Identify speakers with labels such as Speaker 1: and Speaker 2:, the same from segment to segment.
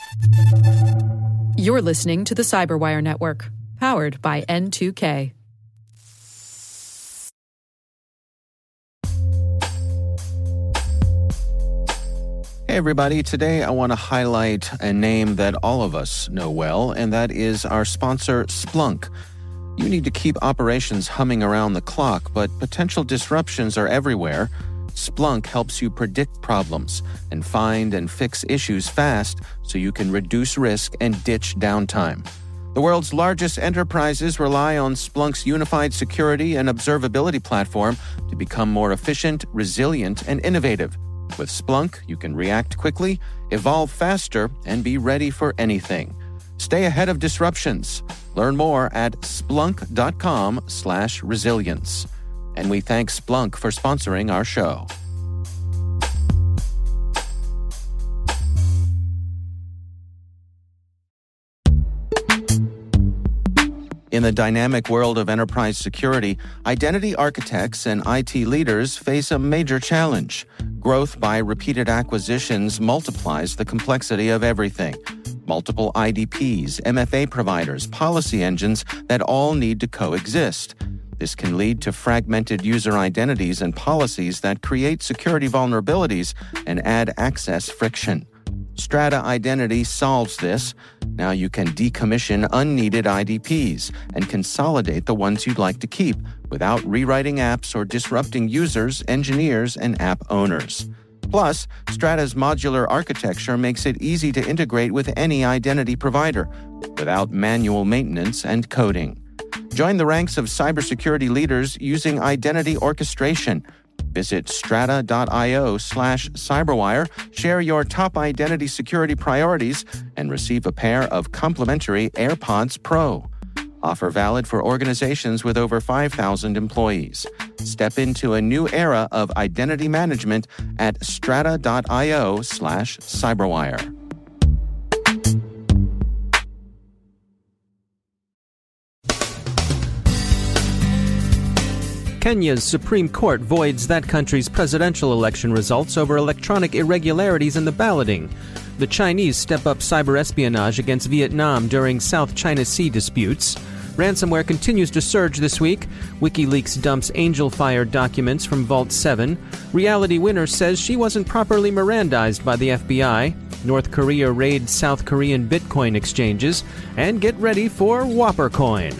Speaker 1: You're listening to the Cyberwire Network, powered by N2K.
Speaker 2: Hey everybody, today I want to highlight a name that all of us know well, and that is our sponsor, Splunk. You need to keep operations humming around the clock, but potential disruptions are everywhere. Splunk helps you predict problems and find and fix issues fast so you can reduce risk and ditch downtime. The world's largest enterprises rely on Splunk's unified security and observability platform to become more efficient, resilient, and innovative. With Splunk, you can react quickly, evolve faster, and be ready for anything. Stay ahead of disruptions. Learn more at splunk.com/resilience. And we thank Splunk for sponsoring our show. In the dynamic world of enterprise security, identity architects and IT leaders face a major challenge. Growth by repeated acquisitions multiplies the complexity of everything. Multiple IDPs, MFA providers, policy engines that all need to coexist. This can lead to fragmented user identities and policies that create security vulnerabilities and add access friction. Strata Identity solves this. Now you can decommission unneeded IDPs and consolidate the ones you'd like to keep without rewriting apps or disrupting users, engineers, and app owners. Plus, Strata's modular architecture makes it easy to integrate with any identity provider without manual maintenance and coding. Join the ranks of cybersecurity leaders using identity orchestration. Visit strata.io/cyberwire, share your top identity security priorities, and receive a pair of complimentary AirPods Pro. Offer valid for organizations with over 5,000 employees. Step into a new era of identity management at strata.io/cyberwire.
Speaker 3: Kenya's Supreme Court voids that country's presidential election results over electronic irregularities in the balloting. The Chinese step up cyber espionage against Vietnam during South China Sea disputes. Ransomware continues to surge this week. WikiLeaks dumps Angelfire documents from Vault 7. Reality Winner says she wasn't properly Mirandized by the FBI. North Korea raids South Korean Bitcoin exchanges. And get ready for WhopperCoin.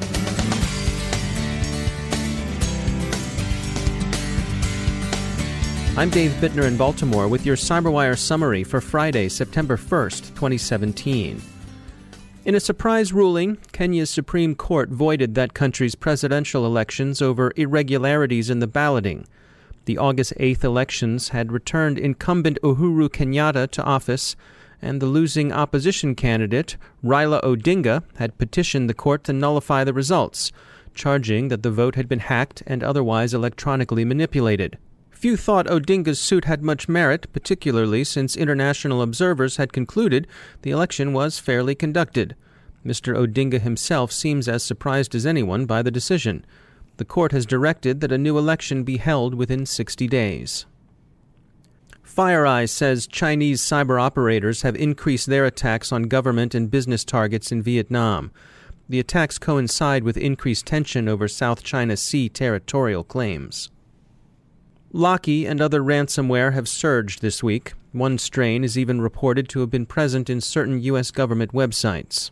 Speaker 3: I'm Dave Bittner in Baltimore with your CyberWire summary for Friday, September 1st, 2017. In a surprise ruling, Kenya's Supreme Court voided that country's presidential elections over irregularities in the balloting. The August 8th elections had returned incumbent Uhuru Kenyatta to office, and the losing opposition candidate, Raila Odinga, had petitioned the court to nullify the results, charging that the vote had been hacked and otherwise electronically manipulated. Few thought Odinga's suit had much merit, particularly since international observers had concluded the election was fairly conducted. Mr. Odinga himself seems as surprised as anyone by the decision. The court has directed that a new election be held within 60 days. FireEye says Chinese cyber operators have increased their attacks on government and business targets in Vietnam. The attacks coincide with increased tension over South China Sea territorial claims. Locky and other ransomware have surged this week. One strain is even reported to have been present in certain U.S. government websites.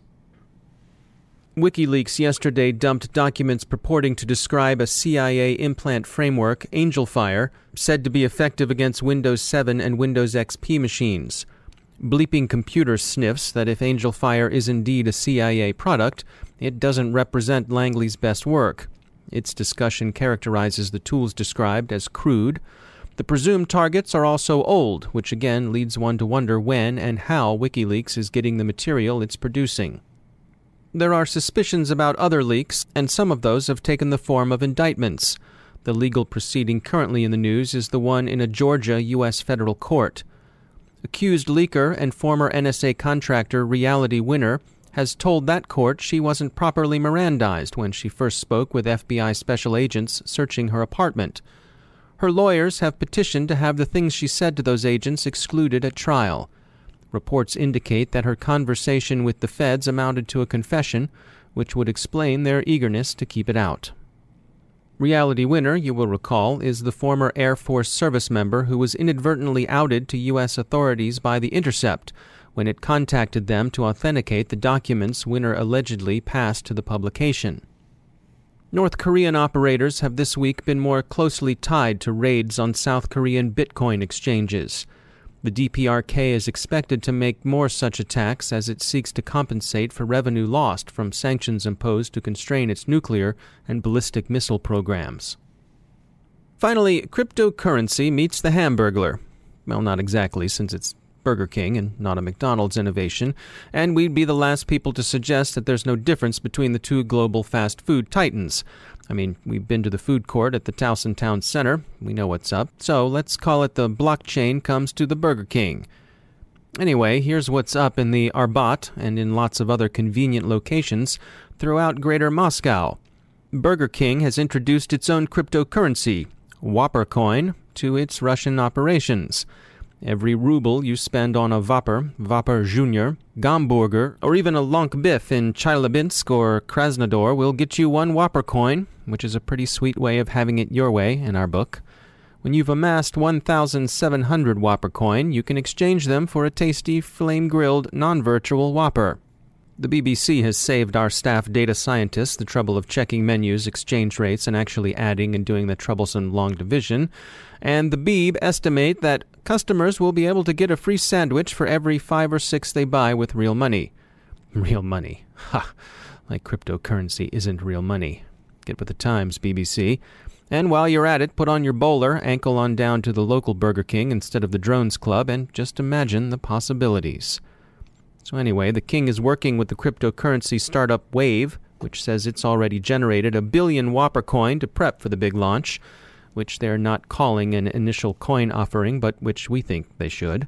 Speaker 3: WikiLeaks yesterday dumped documents purporting to describe a CIA implant framework, Angelfire, said to be effective against Windows 7 and Windows XP machines. Bleeping Computer sniffs that if Angelfire is indeed a CIA product, it doesn't represent Langley's best work. Its discussion characterizes the tools described as crude. The presumed targets are also old, which again leads one to wonder when and how WikiLeaks is getting the material it's producing. There are suspicions about other leaks, and some of those have taken the form of indictments. The legal proceeding currently in the news is the one in a Georgia U.S. federal court. Accused leaker and former NSA contractor Reality Winner has told that court she wasn't properly Mirandized when she first spoke with FBI special agents searching her apartment. Her lawyers have petitioned to have the things she said to those agents excluded at trial. Reports indicate that her conversation with the feds amounted to a confession, which would explain their eagerness to keep it out. Reality winner, you will recall, is the former Air Force service member who was inadvertently outed to U.S. authorities by The Intercept when it contacted them to authenticate the documents Winner allegedly passed to the publication. North Korean operators have this week been more closely tied to raids on South Korean Bitcoin exchanges. The DPRK is expected to make more such attacks as it seeks to compensate for revenue lost from sanctions imposed to constrain its nuclear and ballistic missile programs. Finally, cryptocurrency meets the Hamburglar. Well, not exactly, since it's Burger King and not a McDonald's innovation, and we'd be the last people to suggest that there's no difference between the two global fast food titans. I mean, we've been to the food court at the Towson Town Center. We know what's up. So let's call it the blockchain comes to the Burger King. Anyway, here's what's up in the Arbat and in lots of other convenient locations throughout Greater Moscow. Burger King has introduced its own cryptocurrency, Whopper Coin, to its Russian operations. Every ruble you spend on a Whopper, Whopper Jr., Gomburger, or even a Lonk Biff in Chelyabinsk or Krasnodar will get you one Whopper coin, which is a pretty sweet way of having it your way in our book. When you've amassed 1,700 Whopper coin, you can exchange them for a tasty, flame-grilled, non-virtual Whopper. The BBC has saved our staff data scientists the trouble of checking menus, exchange rates, and actually adding and doing the troublesome long division. And the Beeb estimate that customers will be able to get a free sandwich for every 5 or 6 they buy with real money. Real money. Ha! Like cryptocurrency isn't real money. Get with the times, BBC. And while you're at it, put on your bowler, ankle on down to the local Burger King instead of the Drones Club, and just imagine the possibilities. So anyway, the King is working with the cryptocurrency startup Wave, which says it's already generated 1 billion Whopper coin to prep for the big launch, which they're not calling an initial coin offering, but which we think they should.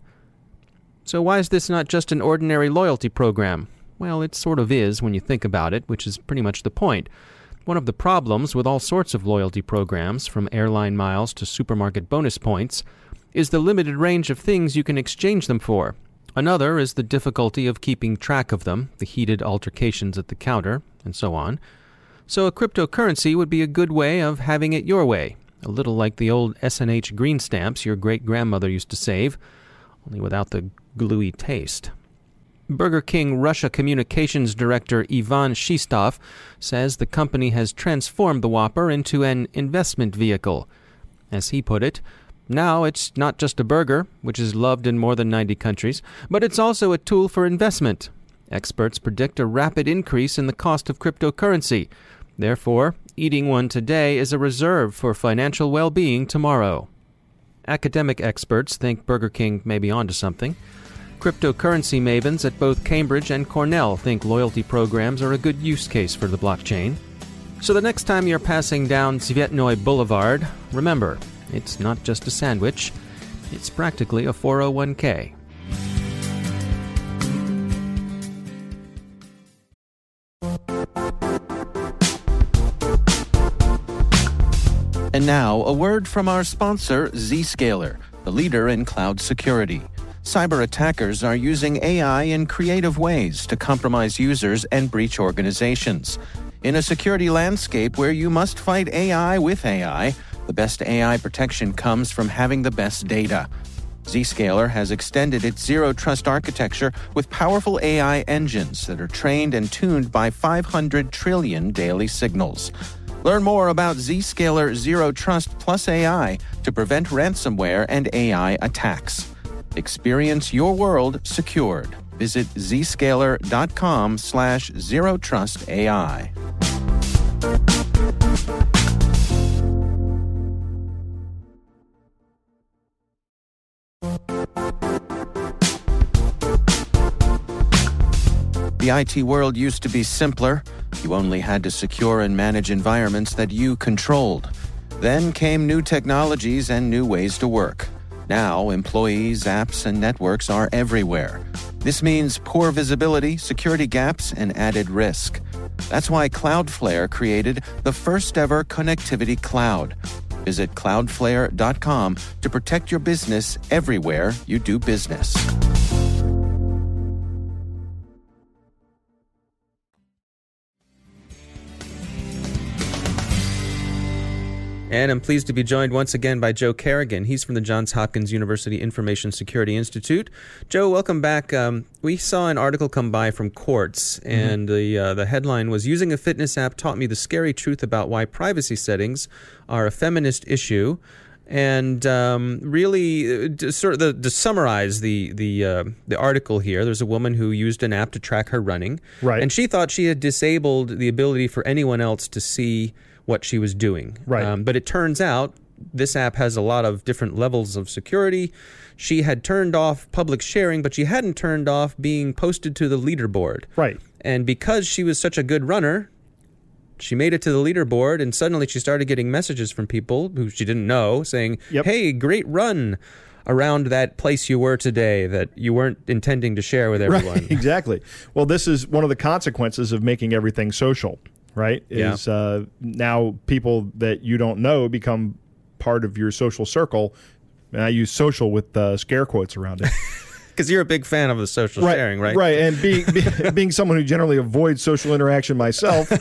Speaker 3: So why is this not just an ordinary loyalty program? Well, it sort of is when you think about it, which is pretty much the point. One of the problems with all sorts of loyalty programs, from airline miles to supermarket bonus points, is the limited range of things you can exchange them for. Another is the difficulty of keeping track of them, the heated altercations at the counter, and so on. So a cryptocurrency would be a good way of having it your way, a little like the old S&H green stamps your great-grandmother used to save, only without the gluey taste. Burger King Russia Communications Director Ivan Shistov says the company has transformed the Whopper into an investment vehicle. As he put it, now it's not just a burger, which is loved in more than 90 countries, but it's also a tool for investment. Experts predict a rapid increase in the cost of cryptocurrency. Therefore, eating one today is a reserve for financial well-being tomorrow. Academic experts think Burger King may be onto something. Cryptocurrency mavens at both Cambridge and Cornell think loyalty programs are a good use case for the blockchain. So the next time you're passing down Tsvetnoy Boulevard, remember, it's not just a sandwich, it's practically a 401k.
Speaker 2: And now, a word from our sponsor, Zscaler, the leader in cloud security. Cyber attackers are using AI in creative ways to compromise users and breach organizations. In a security landscape where you must fight AI with AI, the best AI protection comes from having the best data. Zscaler has extended its zero-trust architecture with powerful AI engines that are trained and tuned by 500 trillion daily signals. Learn more about Zscaler Zero Trust Plus AI to prevent ransomware and AI attacks. Experience your world secured. Visit zscaler.com/zerotrustai. The IT world used to be simpler. You only had to secure and manage environments that you controlled. Then came new technologies and new ways to work. Now, employees, apps, and networks are everywhere. This means poor visibility, security gaps, and added risk. That's why Cloudflare created the first-ever connectivity cloud. Visit cloudflare.com to protect your business everywhere you do business.
Speaker 3: And I'm pleased to be joined once again by Joe Carrigan. He's from the Johns Hopkins University Information Security Institute. Joe, welcome back. We saw an article come by from Quartz, and the headline was, "Using a fitness app taught me the scary truth about why privacy settings are a feminist issue." And really, to summarize the article here, there's a woman who used an app to track her running.
Speaker 4: Right.
Speaker 3: And she thought she had disabled the ability for anyone else to see what she was doing.
Speaker 4: Right.
Speaker 3: But it turns out this app has a lot of different levels of security. She had turned off public sharing, but she hadn't turned off being posted to the leaderboard.
Speaker 4: Right.
Speaker 3: And because she was such a good runner, she made it to the leaderboard, and suddenly she started getting messages from people who she didn't know saying,
Speaker 4: Yep.
Speaker 3: "Hey, great run around that place you were today that you weren't intending to share with everyone."
Speaker 4: Right, exactly. Well, this is one of the consequences of making everything social, right?
Speaker 3: Yeah.
Speaker 4: Is now people that you don't know become part of your social circle. And I use social with scare quotes around it.
Speaker 3: Because you're a big fan of the social sharing, right?
Speaker 4: Right, and being someone who generally avoids social interaction myself,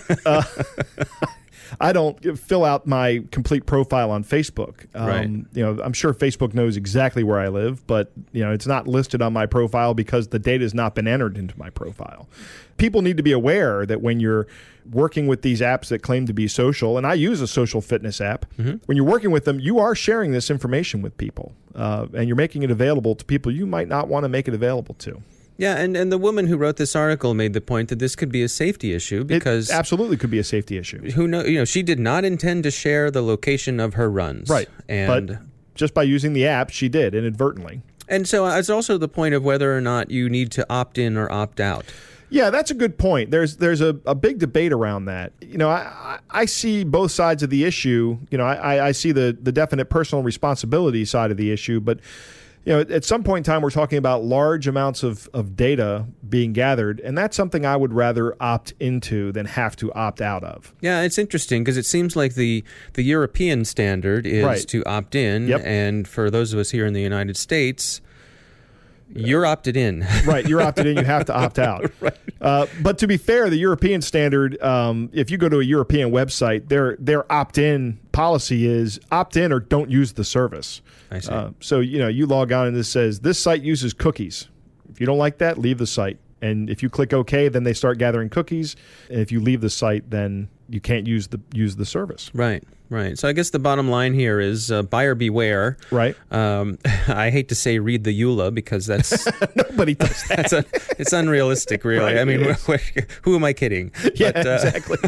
Speaker 4: I don't fill out my complete profile on Facebook.
Speaker 3: Right.
Speaker 4: I'm sure Facebook knows exactly where I live, but it's not listed on my profile because the data has not been entered into my profile. People need to be aware that when you're working with these apps that claim to be social, and I use a social fitness app, when you're working with them, you are sharing this information with people, and you're making it available to people you might not want to make it available to.
Speaker 3: Yeah, and the woman who wrote this article made the point that this could be a safety issue because
Speaker 4: It absolutely could be a safety issue.
Speaker 3: who know, she did not intend to share the location of her runs.
Speaker 4: Right.
Speaker 3: And
Speaker 4: But just by using the app, she did inadvertently.
Speaker 3: And so it's also the point of whether or not you need to opt in or opt out.
Speaker 4: Yeah, that's a good point. There's a big debate around that. I see both sides of the issue. I see the definite personal responsibility side of the issue, but at some point in time, we're talking about large amounts of data being gathered, and that's something I would rather opt into than have to opt out of.
Speaker 3: Yeah, it's interesting because it seems like the European standard is
Speaker 4: Right.
Speaker 3: to opt in,
Speaker 4: Yep.
Speaker 3: and for those of us here in the United States, you're opted in.
Speaker 4: Right, you're opted in, you have to opt out. Right. But to be fair, the European standard, if you go to a European website, their opt-in policy is opt in or don't use the service.
Speaker 3: I see.
Speaker 4: So you log on and this says, this site uses cookies. If you don't like that, leave the site. And if you click OK, then they start gathering cookies. And if you leave the site, then you can't use the service.
Speaker 3: Right. So I guess the bottom line here is buyer beware.
Speaker 4: Right.
Speaker 3: I hate to say read the EULA because that's
Speaker 4: Nobody does that.
Speaker 3: it's unrealistic, really.
Speaker 4: Right,
Speaker 3: I mean,
Speaker 4: it
Speaker 3: who am I kidding?
Speaker 4: Yeah, exactly.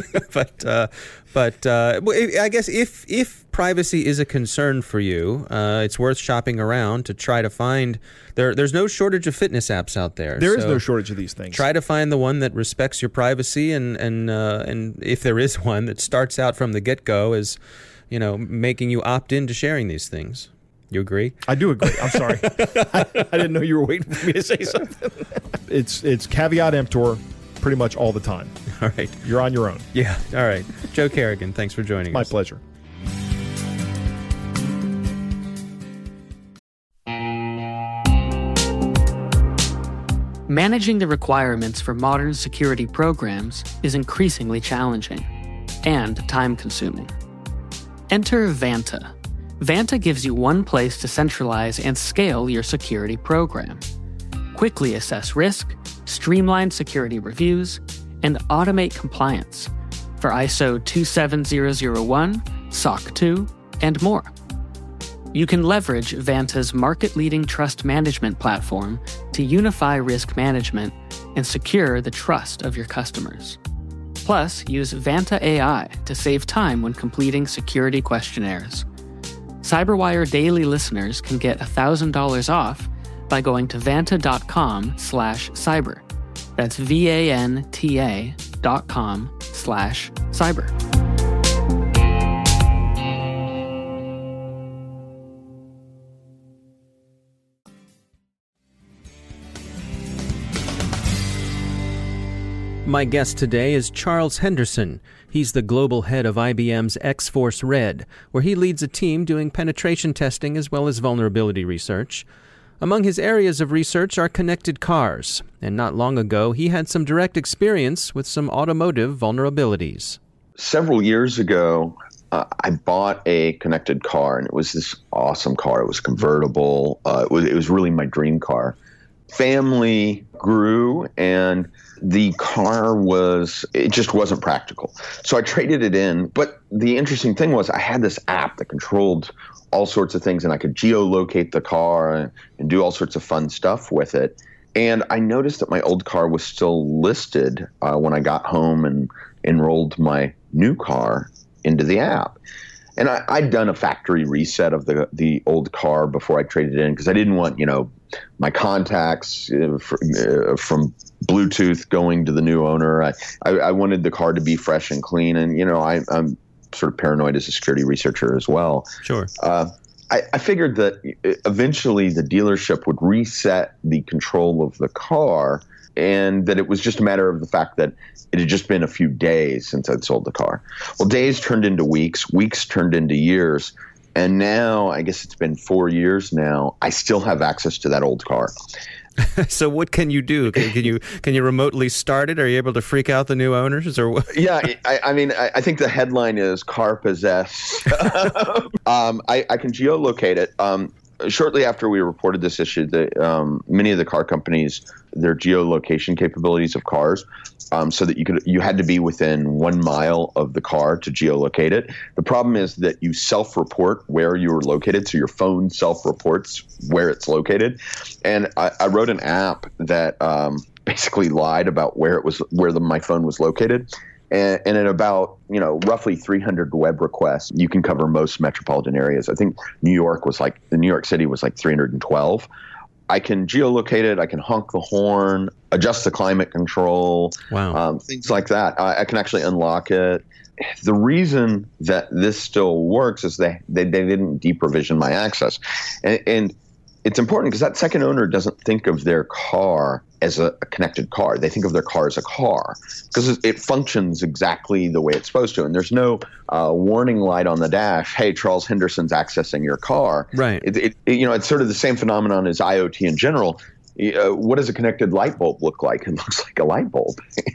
Speaker 3: But I guess if privacy is a concern for you, it's worth shopping around to try to find. There's no shortage of fitness apps out there.
Speaker 4: There is no shortage of these things.
Speaker 3: Try to find the one that respects your privacy, and if there is one that starts out from the get-go as making you opt in to sharing these things. You agree?
Speaker 4: I do agree. I'm sorry. I didn't know you were waiting for me to say something. It's caveat emptor pretty much all the time.
Speaker 3: All right.
Speaker 4: You're on your own.
Speaker 3: Yeah. All right. Joe Carrigan, thanks for joining
Speaker 4: My
Speaker 3: us.
Speaker 4: pleasure.
Speaker 5: Managing the requirements for modern security programs is increasingly challenging and time-consuming. Enter Vanta. Vanta gives you one place to centralize and scale your security program. Quickly assess risk, streamline security reviews, and automate compliance for ISO 27001, SOC 2, and more. You can leverage Vanta's market-leading trust management platform to unify risk management and secure the trust of your customers. Plus, use Vanta AI to save time when completing security questionnaires. CyberWire Daily listeners can get $1,000 off by going to vanta.com/cyber. That's VANTA.com/cyber.
Speaker 3: My guest today is Charles Henderson. He's the global head of IBM's X-Force Red, where he leads a team doing penetration testing as well as vulnerability research. Among his areas of research are connected cars, and not long ago he had some direct experience with some automotive vulnerabilities.
Speaker 6: Several years ago, I bought a connected car, and it was this awesome car. It was convertible. It was really my dream car. Family grew, and the car it just wasn't practical. So I traded it in. But the interesting thing was I had this app that controlled all sorts of things, and I could geolocate the car and do all sorts of fun stuff with it. And I noticed that my old car was still listed when I got home and enrolled my new car into the app. And I'd done a factory reset of the old car before I traded it in, because I didn't want, my contacts from Bluetooth going to the new owner. I wanted the car to be fresh and clean. And, I'm sort of paranoid as a security researcher as well.
Speaker 3: Sure.
Speaker 6: I figured that eventually the dealership would reset the control of the car, and that it was just a matter of the fact that it had just been a few days since I'd sold the car. Well, days turned into weeks, weeks turned into years, and now, I guess it's been 4 years now, I still have access to that old car.
Speaker 3: So what can you do? Can you remotely start it? Are you able to freak out the new owners, or what?
Speaker 6: Yeah, I think the headline is "Car Possess." I can geolocate it. Shortly after we reported this issue, many of the car companies, their geolocation capabilities of cars, so that you had to be within 1 mile of the car to geolocate it. The problem is that you self-report where you were located, so your phone self-reports where it's located. And I wrote an app that basically lied about where my phone was located. And in about, roughly 300 web requests, you can cover most metropolitan areas. I think New York City was like 312. I can geolocate it. I can honk the horn, adjust the climate control, things like that. I can actually unlock it. The reason that this still works is they didn't deprovision my access. And it's important because that second owner doesn't think of their car as a connected car. They think of their car as a car because it functions exactly the way it's supposed to. And there's no warning light on the dash, hey, Charles Henderson's accessing your car.
Speaker 3: Right.
Speaker 6: It's sort of the same phenomenon as IoT in general. What does a connected light bulb look like? It looks like a light bulb.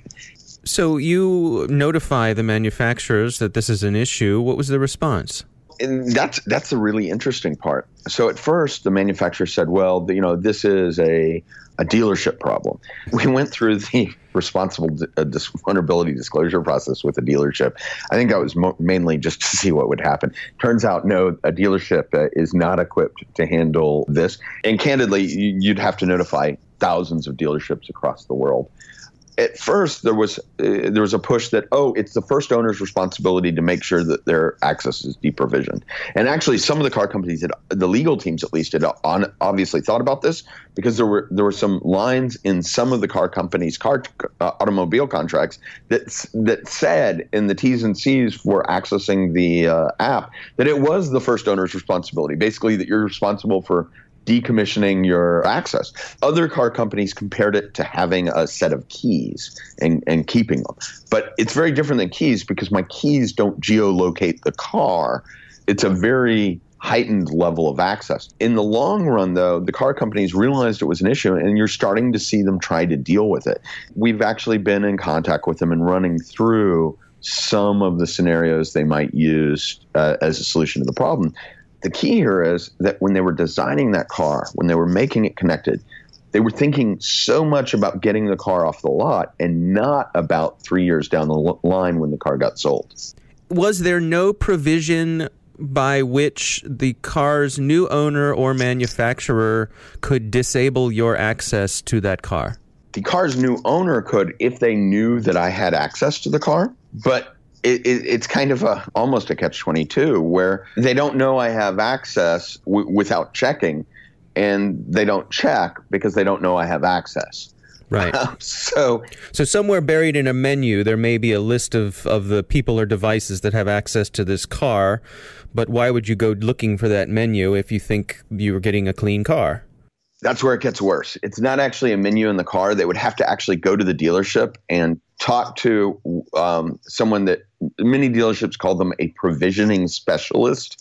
Speaker 3: So you notify the manufacturers that this is an issue. What was the response?
Speaker 6: And that's the really interesting part. So at first, the manufacturer said, well, this is a dealership problem. We went through the responsible vulnerability disclosure process with the dealership. I think that was mainly just to see what would happen. Turns out, no, a dealership is not equipped to handle this. And candidly, you'd have to notify thousands of dealerships across the world. At first, there was a push that, it's the first owner's responsibility to make sure that their access is deprovisioned. And actually, some of the car companies, the legal teams at least, had obviously thought about this because there were some lines in some of the car companies' automobile contracts that said in the T's and C's for accessing the app that it was the first owner's responsibility, basically that you're responsible for decommissioning your access. Other car companies compared it to having a set of keys and keeping them. But it's very different than keys because my keys don't geolocate the car. It's a very heightened level of access. In the long run, though, the car companies realized it was an issue, and you're starting to see them try to deal with it. We've actually been in contact with them and running through some of the scenarios they might use as a solution to the problem. The key here is that when they were designing that car, when they were making it connected, they were thinking so much about getting the car off the lot and not about 3 years down the line when the car got sold.
Speaker 3: Was there no provision by which the car's new owner or manufacturer could disable your access to that car?
Speaker 6: The car's new owner could if they knew that I had access to the car, but it's kind of almost a catch-22 where they don't know I have access without checking, and they don't check because they don't know I have access.
Speaker 3: Right.
Speaker 6: So
Speaker 3: somewhere buried in a menu, there may be a list of the people or devices that have access to this car, but why would you go looking for that menu if you think you were getting a clean car?
Speaker 6: That's where it gets worse. It's not actually a menu in the car. They would have to actually go to the dealership and talk to someone that many dealerships call them a provisioning specialist.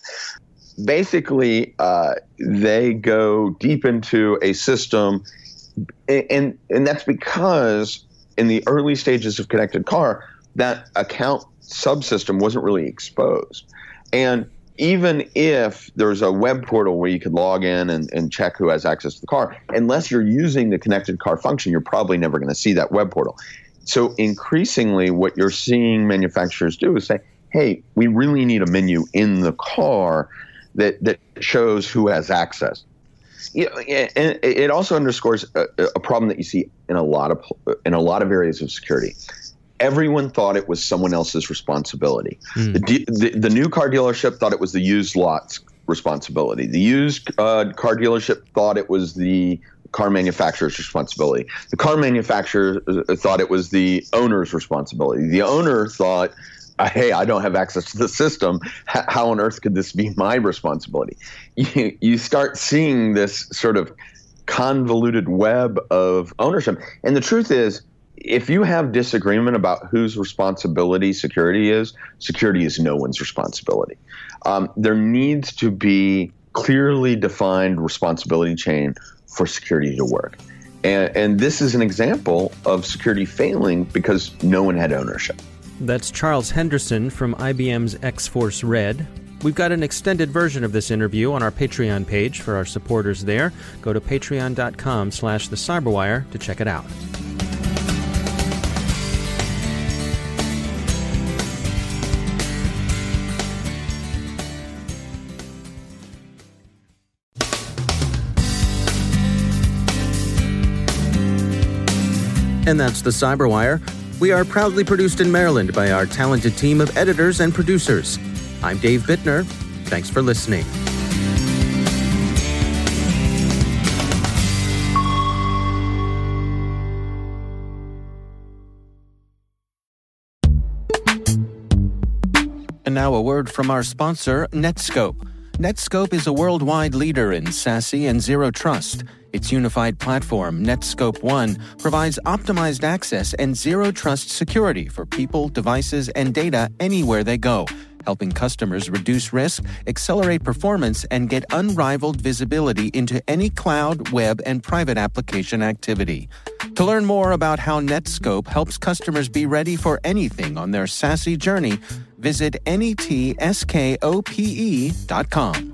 Speaker 6: Basically, they go deep into a system, and that's because in the early stages of connected car, that account subsystem wasn't really exposed. And even if there's a web portal where you could log in and check who has access to the car, unless you're using the connected car function, you're probably never going to see that web portal. So increasingly, what you're seeing manufacturers do is say, hey, we really need a menu in the car that shows who has access. And it also underscores a problem that you see in a lot of areas of security. Everyone thought it was someone else's responsibility. The new car dealership thought it was the used lot's responsibility. The used car dealership thought it was the car manufacturer's responsibility. The car manufacturer thought it was the owner's responsibility. The owner thought, hey, I don't have access to the system. How on earth could this be my responsibility? You start seeing this sort of convoluted web of ownership. And the truth is, if you have disagreement about whose responsibility security is no one's responsibility. There needs to be clearly defined responsibility chain for security to work. And this is an example of security failing because no one had ownership.
Speaker 3: That's Charles Henderson from IBM's X-Force Red. We've got an extended version of this interview on our Patreon page for our supporters there. Go to patreon.com/thecyberwire to check it out.
Speaker 2: And that's the Cyberwire. We are proudly produced in Maryland by our talented team of editors and producers. I'm Dave Bittner. Thanks for listening. And now a word from our sponsor, Netskope. Netskope is a worldwide leader in SASE and Zero Trust. Its unified platform, Netskope One, provides optimized access and zero trust security for people, devices, and data anywhere they go, helping customers reduce risk, accelerate performance, and get unrivaled visibility into any cloud, web, and private application activity. To learn more about how Netskope helps customers be ready for anything on their SASE journey, visit netskope.com.